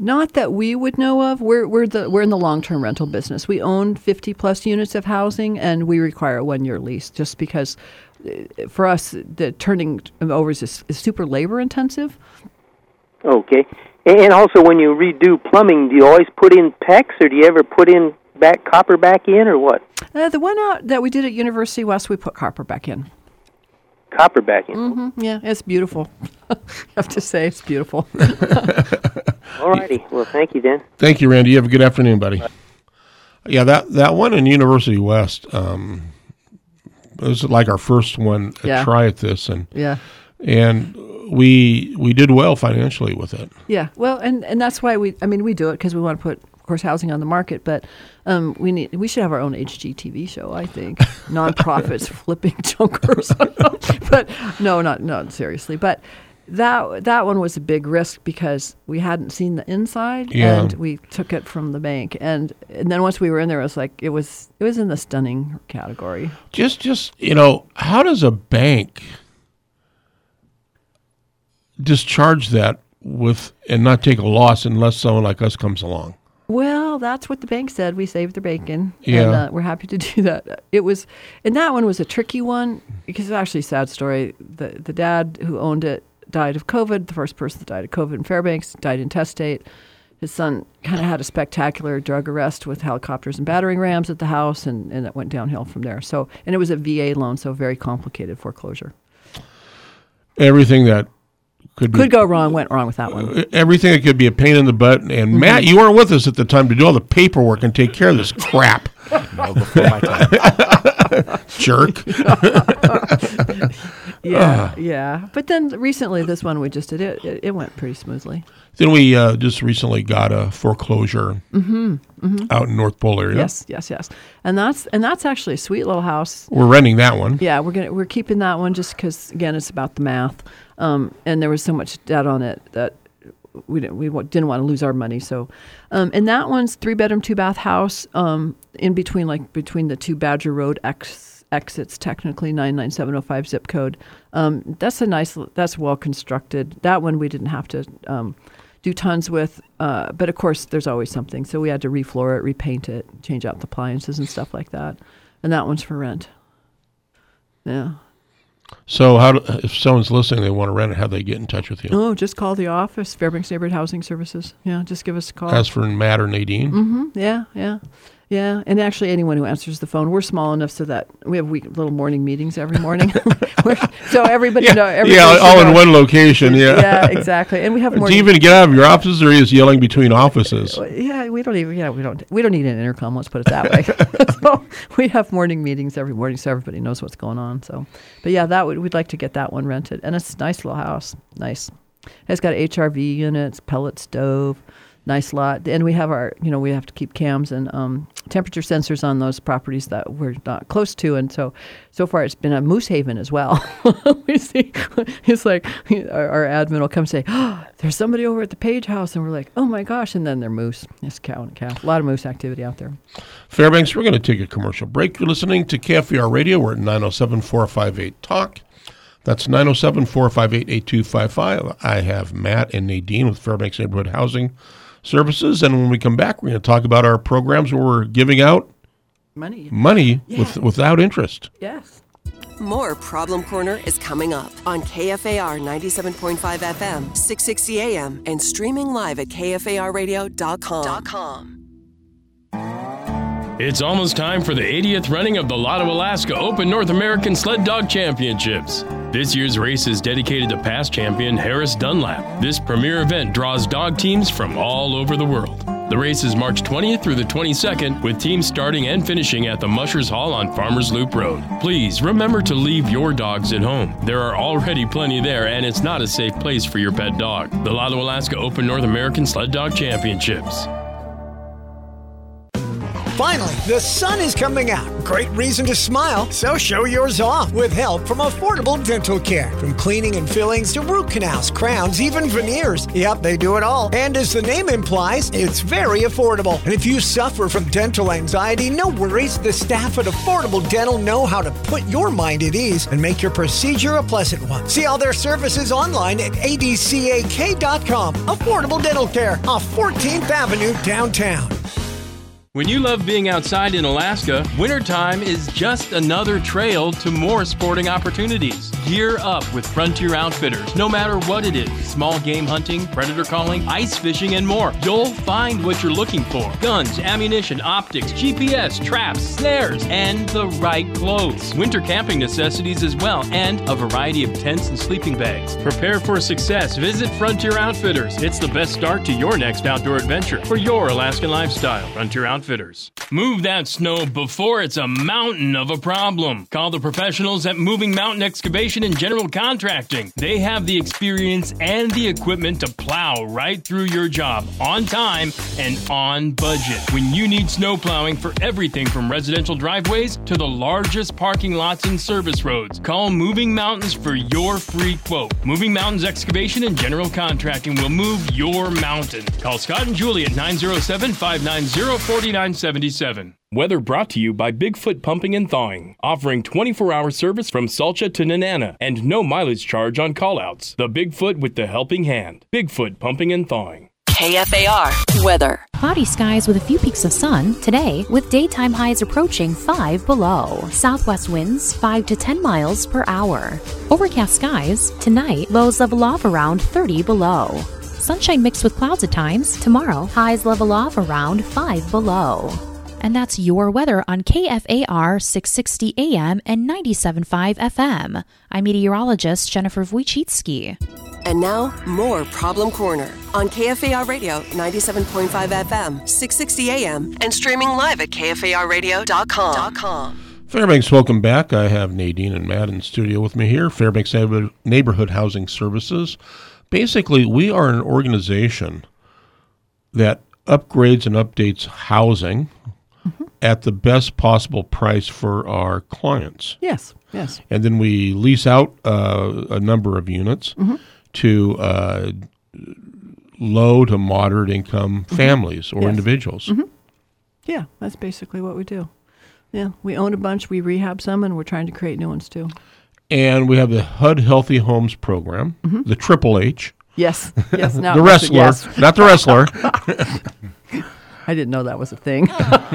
Not that we would know of. We're in the long-term rental business. We own 50-plus units of housing, and we require a 1-year lease just because for us, the turning over is super labor-intensive. Okay. And also, when you redo plumbing, do you always put in PEX, or do you ever put in copper back in, or what? The one out that we did at University West, we put copper back in. Copper back in? Mm-hmm. Yeah, it's beautiful. I have to say, it's beautiful. All righty. Well, thank you, Dan. Thank you, Randy. You have a good afternoon, buddy. Yeah, that one in University West, it was like our first one try at this, and we did well financially with it. Yeah, well, and that's why we do it because we want to put, of course, housing on the market, but we should have our own HGTV show, I think. Nonprofits flipping junkers. But no, not seriously. But that one was a big risk because we hadn't seen the inside, and we took it from the bank, and then once we were in there, it was like it was in the stunning category. Just how does a bank discharge that and not take a loss unless someone like us comes along? Well, that's what the bank said. We saved their bacon, and we're happy to do that. And that one was a tricky one because it's actually a sad story. The dad who owned it died of COVID. The first person that died of COVID in Fairbanks died intestate. His son kind of had a spectacular drug arrest with helicopters and battering rams at the house, and it went downhill from there. So, and it was a VA loan, so very complicated foreclosure. Everything that could go wrong went wrong with that one. Everything that could be a pain in the butt. And Matt, you weren't with us at the time to do all the paperwork and take care of this crap. No, before my time. Jerk. Yeah. But then recently, this one we just did, it went pretty smoothly. Then we just recently got a foreclosure out in North Pole area. Yes. And that's actually a sweet little house. We're renting that one. Yeah, we're keeping that one just because, again, it's about the math. And there was so much debt on it that we didn't want to lose our money. So, and that one's 3-bedroom, 2-bath house in between the two Badger Road exits, technically 99705 zip code. That's well constructed. That one we didn't have to do tons with, but of course there's always something. So we had to refloor it, repaint it, change out the appliances and stuff like that. And that one's for rent. Yeah. So if someone's listening, they want to rent it, how do they get in touch with you? Oh, just call the office, Fairbanks Neighborhood Housing Services. Yeah, just give us a call. As for Matt or Nadine? Mm-hmm. Yeah. And actually anyone who answers the phone. We're small enough so that we have little morning meetings every morning. So everybody knows. Yeah, all in one location, yeah. Yeah, exactly. And we have morning. Do you even get out of your offices, or are you just yelling between offices? Yeah, we don't need an intercom, let's put it that way. So we have morning meetings every morning so everybody knows what's going on. So, but yeah, we'd like to get that one rented. And it's a nice little house. Nice. It's got HRV units, pellet stove. Nice lot. And we have we have to keep cams and temperature sensors on those properties that we're not close to. And so far it's been a moose haven as well. We see, it's like our admin will come say, oh, there's somebody over at the Page House. And we're like, oh my gosh. And then they're moose. It's cow and calf. A lot of moose activity out there. Fairbanks, we're going to take a commercial break. You're listening to KFAR Radio. We're at 907-458-TALK. That's 907-458-8255. I have Matt and Nadine with Fairbanks Neighborhood Housing Services, and when we come back, we're going to talk about our programs where we're giving out money without interest. Yes. More Problem Corner is coming up on KFAR 97.5 FM, 660 AM, and streaming live at KFARradio.com. It's almost time for the 80th running of the Lotto Alaska Open North American Sled Dog Championships. This year's race is dedicated to past champion Harris Dunlap. This premier event draws dog teams from all over the world. The race is March 20th through the 22nd, with teams starting and finishing at the Mushers Hall on Farmers Loop Road. Please remember to leave your dogs at home. There are already plenty there, and it's not a safe place for your pet dog. The Lotto Alaska Open North American Sled Dog Championships. Finally, the sun is coming out. Great reason to smile, so show yours off with help from affordable dental care. From cleaning and fillings to root canals, crowns, even veneers. Yep, they do it all. And as the name implies, it's very affordable. And if you suffer from dental anxiety, no worries. The staff at Affordable Dental know how to put your mind at ease and make your procedure a pleasant one. See all their services online at adcak.com. Affordable Dental Care off 14th Avenue downtown. When you love being outside in Alaska, wintertime is just another trail to more sporting opportunities. Gear up with Frontier Outfitters. No matter what it is, small game hunting, predator calling, ice fishing, and more, you'll find what you're looking for. Guns, ammunition, optics, GPS, traps, snares, and the right clothes. Winter camping necessities as well, and a variety of tents and sleeping bags. Prepare for success. Visit Frontier Outfitters. It's the best start to your next outdoor adventure for your Alaskan lifestyle. Frontier Outfitters. Move that snow before it's a mountain of a problem. Call the professionals at Moving Mountain Excavation and General Contracting. They have the experience and the equipment to plow right through your job on time and on budget. When you need snow plowing for everything from residential driveways to the largest parking lots and service roads, call Moving Mountains for your free quote. Moving Mountains Excavation and General Contracting will move your mountain. Call Scott and Julie at 907-590-4977. Weather brought to you by Bigfoot Pumping and Thawing, offering 24-hour service from Salcha to Nenana and no mileage charge on callouts. The Bigfoot with the helping hand. Bigfoot Pumping and Thawing. KFAR weather. Cloudy skies with a few peaks of sun today, with daytime highs approaching 5 below. Southwest winds 5 to 10 miles per hour. Overcast skies tonight, lows level off around 30 below. Sunshine mixed with clouds at times. Tomorrow, highs level off around 5 below. And that's your weather on KFAR 660 AM and 97.5 FM. I'm meteorologist Jennifer Wojcicki. And now, more Problem Corner on KFAR Radio 97.5 FM, 660 AM, and streaming live at KFARradio.com. Fairbanks, welcome back. I have Nadine and Matt in studio with me here. Fairbanks Neighborhood Housing Services. Basically, we are an organization that upgrades and updates housing at the best possible price for our clients. Yes, yes. And then we lease out a number of units to low to moderate income families or individuals. Yeah, that's basically what we do. Yeah, we own a bunch, we rehab some, and we're trying to create new ones too. And we have the HUD Healthy Homes program, the Triple H. Yes, yes. Now the wrestler, yes. Not the wrestler. I didn't know that was a thing.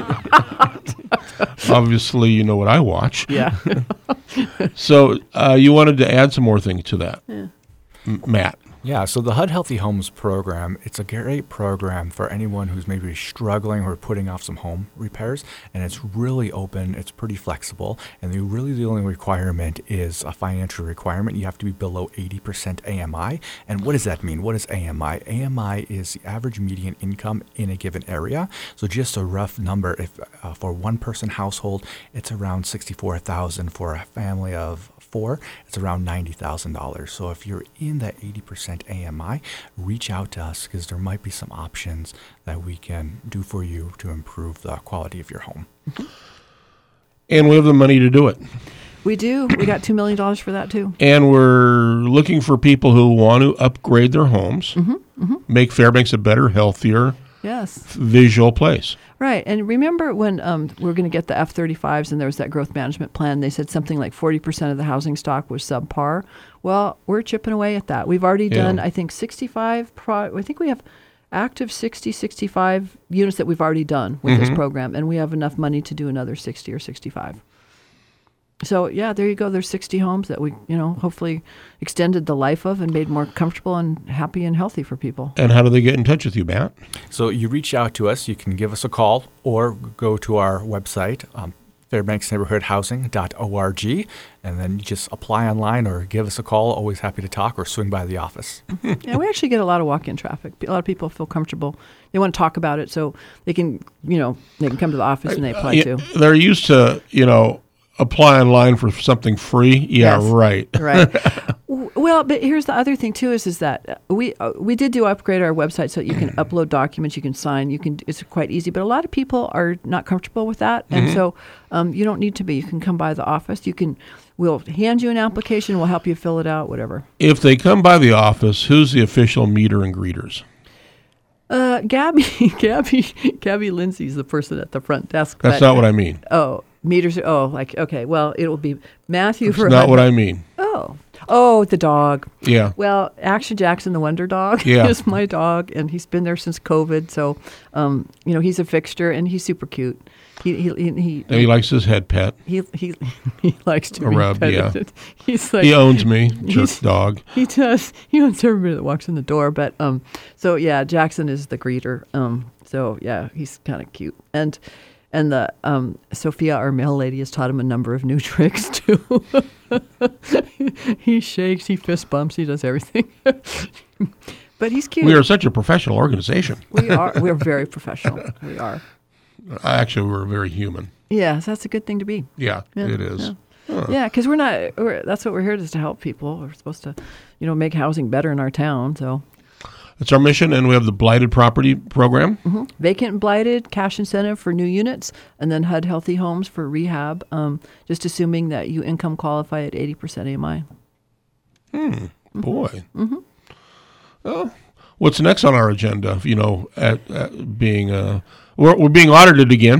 Obviously, you know what I watch. Yeah. So you wanted to add some more things to that, Matt. Yeah, so the HUD Healthy Homes program, it's a great program for anyone who's maybe struggling or putting off some home repairs, and it's really open, it's pretty flexible, and the only requirement is a financial requirement. You have to be below 80% AMI, and what does that mean? What is AMI? AMI is the average median income in a given area, so just a rough number, if for one person household, it's around $64,000. For a family of 4, it's around $90,000. So if you're in that 80% AMI, reach out to us because there might be some options that we can do for you to improve the quality of your home. And we have the money to do it. We do. We got $2 million for that too. And we're looking for people who want to upgrade their homes, make Fairbanks a better, healthier, visual place. Right. And remember when we were going to get the F-35s and there was that growth management plan, they said something like 40% of the housing stock was subpar. Well, we're chipping away at that. We've already done, I think, 65. I think we have active 65 units that we've already done with this program, and we have enough money to do another 60 or 65. So, yeah, there you go. There's 60 homes that we, hopefully extended the life of and made more comfortable and happy and healthy for people. And how do they get in touch with you, Matt? So you reach out to us. You can give us a call or go to our website, fairbanksneighborhoodhousing.org, and then you just apply online or give us a call. Always happy to talk or swing by the office. Yeah, we actually get a lot of walk-in traffic. A lot of people feel comfortable. They want to talk about it, so they can, they can come to the office and they apply too. They're used to, apply online for something free. Yeah, yes. right. Right. Well, but here's the other thing too: is that we did upgrade our website so that you can upload documents, you can sign, it's quite easy. But a lot of people are not comfortable with that, and so you don't need to be. You can come by the office. We'll hand you an application. We'll help you fill it out. Whatever. If they come by the office, who's the official meter and greeters? Gabby Lindsay's the person at the front desk. That's not what I mean. Oh, meters. Oh, okay. Well, it will be Matthew. That's not what I mean. Oh, the dog. Yeah. Well, Action Jackson, the Wonder Dog, is my dog, and he's been there since COVID. So, he's a fixture, and he's super cute. He likes his head pet. He likes to be rub. petted. Yeah. He's like, he owns me, jerk dog. He does. He owns everybody that walks in the door. But so yeah, Jackson is the greeter. So yeah, he's kind of cute. And the Sophia, our mail lady, has taught him a number of new tricks too. He shakes, he fist bumps, he does everything. But he's cute. We are such a professional organization. We are. We're very professional. We are. Actually, we're very human. Yes, that's a good thing to be. Yeah, it is. Yeah, because that's what we're here to help people. We're supposed to, make housing better in our town. So it's our mission, and we have the blighted property program. Mm-hmm. Vacant and blighted, cash incentive for new units, and then HUD Healthy Homes for rehab, just assuming that you income qualify at 80% AMI. Boy. Mm-hmm. Well, what's next on our agenda? At being... We're being audited again.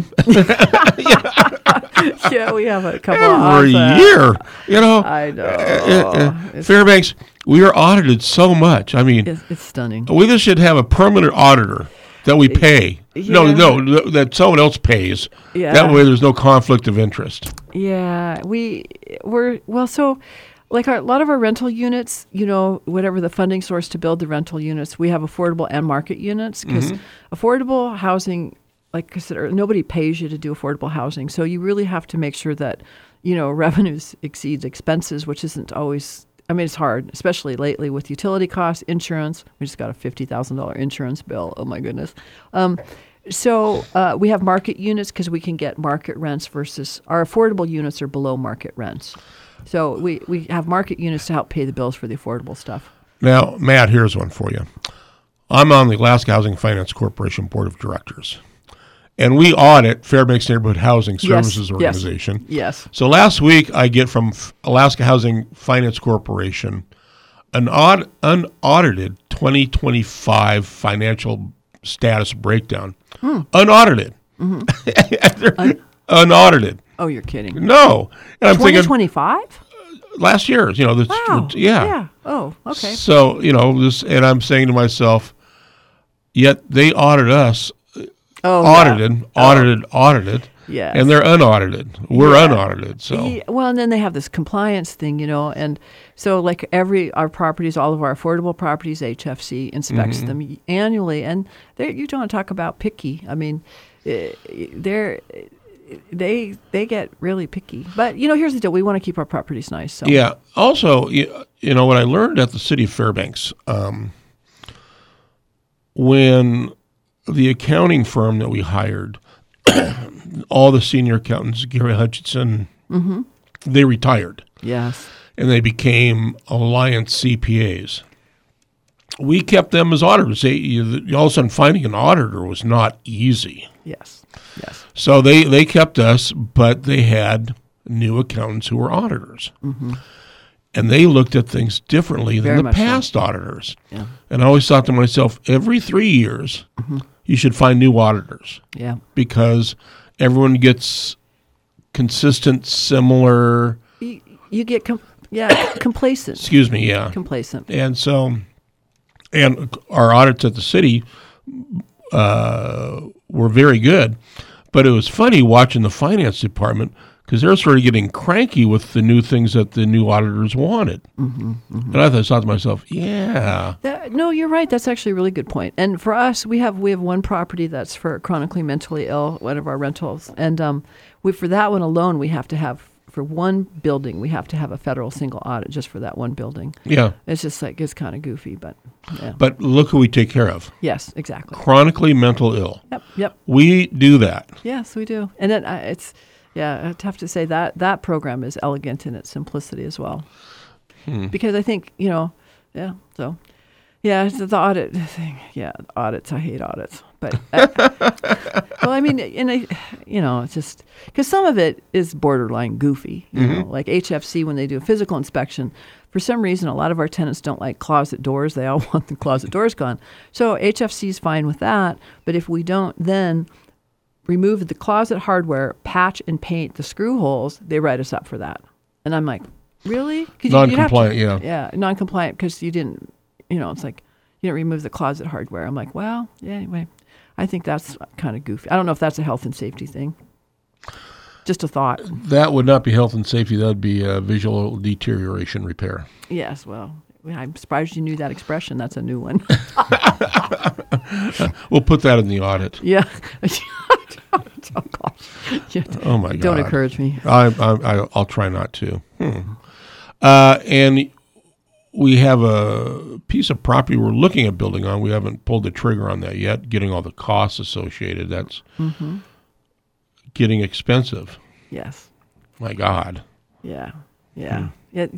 Yeah, we have a couple every year. I know. Fairbanks, we are audited so much. I mean, it's stunning. We just should have a permanent auditor that we pay. Yeah. No, that someone else pays. Yeah. That way, there's no conflict of interest. Yeah, so. Like a lot of our rental units, whatever the funding source to build the rental units, we have affordable and market units because affordable housing, like I said, nobody pays you to do affordable housing. So you really have to make sure that, revenues exceeds expenses, which isn't always, it's hard, especially lately with utility costs, insurance. We just got a $50,000 insurance bill. Oh, my goodness. So we have market units because we can get market rents versus our affordable units are below market rents. So we have market units to help pay the bills for the affordable stuff. Now, Matt, here's one for you. I'm on the Alaska Housing Finance Corporation Board of Directors, and we audit Fairbanks Neighborhood Housing Services Organization. Yes. So last week, I get from Alaska Housing Finance Corporation an unaudited 2025 financial status breakdown. Unaudited. Mm-hmm. Unaudited. Oh, you're kidding. No. And I'm 2025? Last year, Wow. Yeah. Oh, okay. So, and I'm saying to myself, yet they audit us. Audited. Yes. And they're unaudited. We're unaudited. So well, and then they have this compliance thing, and so like our properties, all of our affordable properties, HFC inspects them annually, and you don't talk about picky. I mean, they get really picky. But here's the deal: we want to keep our properties nice. So. Yeah. Also, what I learned at the city of Fairbanks, when the accounting firm that we hired, all the senior accountants, Gary Hutchinson, they retired. Yes. And they became Alliance CPAs. We kept them as auditors. All of a sudden, finding an auditor was not easy. Yes. So they kept us, but they had new accountants who were auditors. Mm-hmm. And they looked at things differently than the past auditors. Yeah. And I always thought to myself, every 3 years, you should find new auditors. Yeah. Because everyone gets consistent, similar... You get complacent. Excuse me, yeah. Complacent. And so, and our audits at the city were very good, but it was funny watching the finance department because they're sort of getting cranky with the new things that the new auditors wanted. And I thought to myself, no, you're right. That's actually a really good point. And for us, we have one property that's for chronically mentally ill, one of our rentals, and for that one alone, we have to have. For one building, we have to have a federal single audit just for that one building. Yeah. It's just it's kind of goofy, but yeah. But look who we take care of. Yes, exactly. Chronically mental ill. Yep. We do that. Yes, we do. And then I'd have to say that program is elegant in its simplicity as well. because I think, so. Yeah, it's the audit thing. Yeah, audits. I hate audits. But, well, I mean, it's just, because some of it is borderline goofy. You know, like HFC, when they do a physical inspection, for some reason, a lot of our tenants don't like closet doors. They all want the closet doors gone. So HFC is fine with that. But if we don't then remove the closet hardware, patch and paint the screw holes, they write us up for that. And I'm like, really? Non-compliant, yeah. Yeah, non-compliant because you didn't, it's like you didn't remove the closet hardware. I'm like, well, yeah, anyway, I think that's kind of goofy. I don't know if that's a health and safety thing. Just a thought. That would not be health and safety. That would be visual deterioration repair. Yes, well, I'm surprised you knew that expression. That's a new one. We'll put that in the audit. Yeah. Oh, gosh. Yeah. Oh, my God. Don't encourage me. I'll try not to. And we have a piece of property we're looking at building on. We haven't pulled the trigger on that yet, getting all the costs associated. That's getting expensive. Yes. My God. Yeah. Yeah. I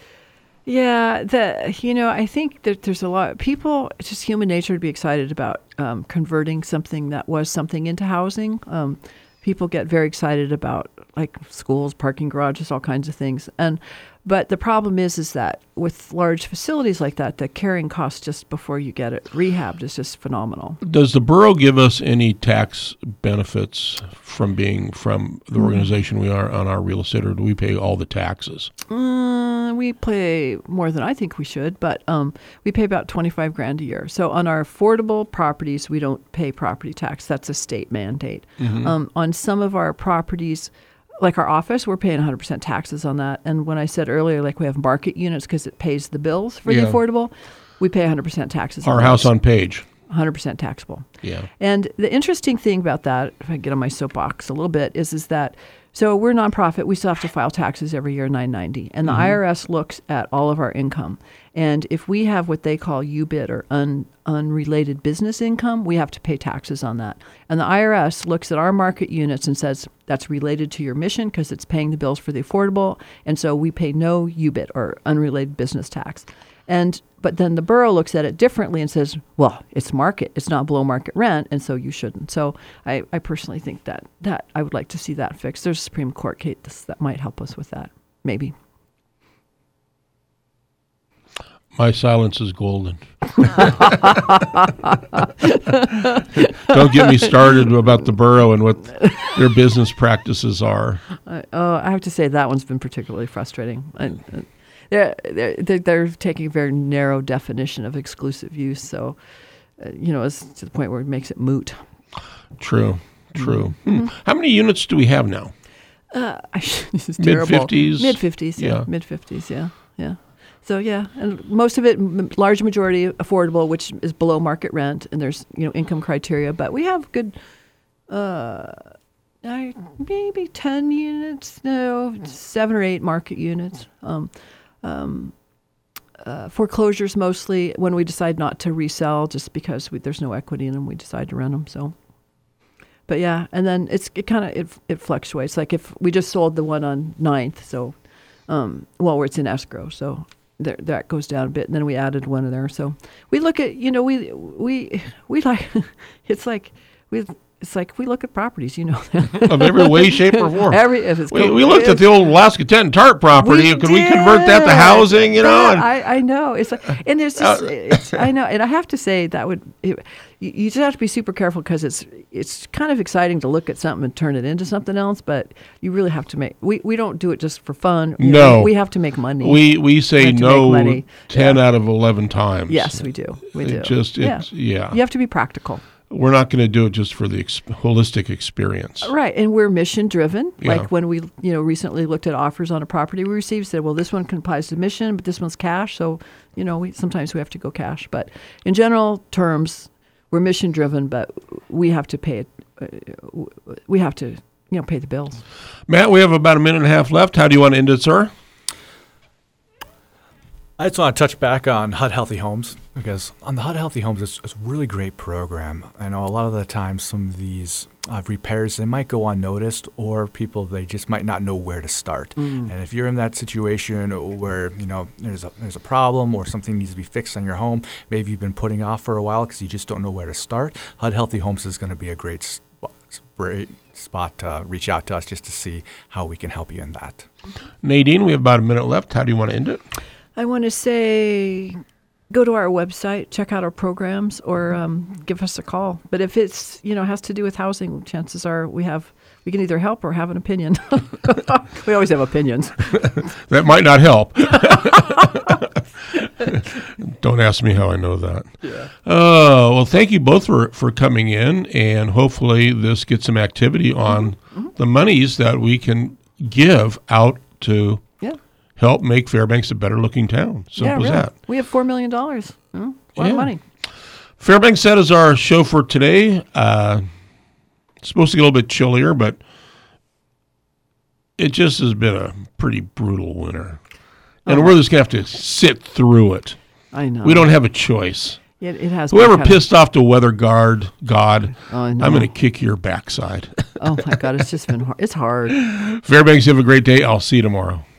think that there's a lot of people, it's just human nature to be excited about converting something that was something into housing. People get very excited about like schools, parking garages, all kinds of things. But the problem is that with large facilities like that, the carrying cost just before you get it rehabbed is just phenomenal. Does the borough give us any tax benefits from being from the organization we are on our real estate, or do we pay all the taxes? We pay more than I think we should, but we pay about $25,000 a year. So on our affordable properties, we don't pay property tax. That's a state mandate. On some of our properties, like our office, we're paying 100% taxes on that. And when I said earlier, like we have market units because it pays the bills for the affordable, we pay 100% taxes. Our house on Page. 100% taxable. Yeah. And the interesting thing about that, if I get on my soapbox a little bit, is that so we're a nonprofit. We still have to file taxes every year, $9.90, and the IRS looks at all of our income. And if we have what they call UBIT or unrelated business income, we have to pay taxes on that. And the IRS looks at our market units and says that's related to your mission because it's paying the bills for the affordable, and so we pay no UBIT or unrelated business tax. But then the borough looks at it differently and says, well, it's market. It's not below market rent, and so you shouldn't. So I personally think that I would like to see that fixed. There's a Supreme Court case that might help us with that, maybe. My silence is golden. Don't get me started about the borough and what their business practices are. I have to say that one's been particularly frustrating. They're taking a very narrow definition of exclusive use, so it's to the point where it makes it moot. True. How many units do we have now? This is terrible. Mid-50s? Mid-50s, yeah. Mid-50s, yeah. So, yeah, and most of it, large majority affordable, which is below market rent, and there's, income criteria. But we have good, maybe 10 units, 7 or 8 market units. Foreclosures mostly when we decide not to resell, just because there's no equity in them, we decide to rent them. So, but yeah, and then it fluctuates. Like if we just sold the one on 9th, so where it's in escrow, so that goes down a bit, and then we added one in there. So we look at we like it's like we look at properties, of every way, shape, or form. We looked at the old Alaska Tent and Tart property. Could we convert that to housing? I know. It's like, and there's just, I know, and I have to say that you just have to be super careful because it's kind of exciting to look at something and turn it into something else, but you really have to make. We don't do it just for fun. We have to make money. We say no 10 out of 11 times. Yes, we do. We do. You have to be practical. We're not going to do it just for the holistic experience. Right, and we're mission driven. Yeah. Like when we recently looked at offers on a property we received, said, well, this one complies to mission, but this one's cash. So, sometimes we have to go cash. But in general terms, we're mission driven, but we have to pay it. We have to, pay the bills. Matt, we have about a minute and a half left. How do you want to end it, sir? I just want to touch back on HUD Healthy Homes, because on the HUD Healthy Homes, it's a really great program. I know a lot of the time some of these repairs, they might go unnoticed, or people, they just might not know where to start. And if you're in that situation where, there's a problem or something needs to be fixed on your home, maybe you've been putting off for a while because you just don't know where to start, HUD Healthy Homes is going to be a great spot to reach out to us just to see how we can help you in that. Nadine, we have about a minute left. How do you want to end it? I want to say go to our website, check out our programs, or give us a call. But if it's, has to do with housing, chances are we can either help or have an opinion. We always have opinions. That might not help. Don't ask me how I know that. Yeah. Well, thank you both for coming in, and hopefully this gets some activity on the monies that we can give out to help make Fairbanks a better-looking town. Simple as that. We have $4 million. A lot of money. Fairbanks, that is our show for today. It's supposed to get a little bit chillier, but it just has been a pretty brutal winter. And we're just going to have to sit through it. I know. We don't have a choice. It has. Whoever pissed off the weather God, I'm no. going to kick your backside. Oh, my God. It's just been hard. It's hard. Fairbanks, you have a great day. I'll see you tomorrow.